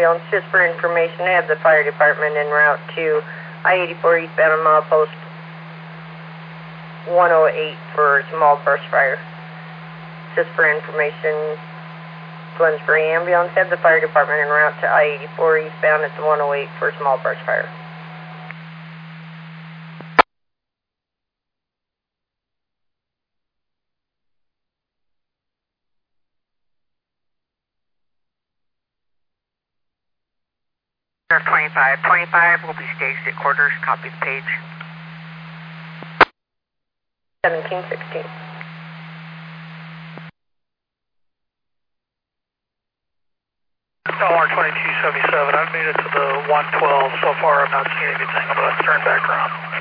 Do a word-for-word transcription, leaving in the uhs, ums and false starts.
ambulance, just for information, I have the fire department en route to I eighty-four eastbound on milepost one oh eight for a small brush fire. Just for information, Glennsbury ambulance, have the fire department en route to I eighty-four eastbound at the one oh eight for a small brush fire. twenty-five twenty-five will be staged at quarters. Copy the page. seventeen sixteen. L R twenty-two seventy-seven, I've made it to the one twelve so far. I'm not seeing anything, but let's turn back around.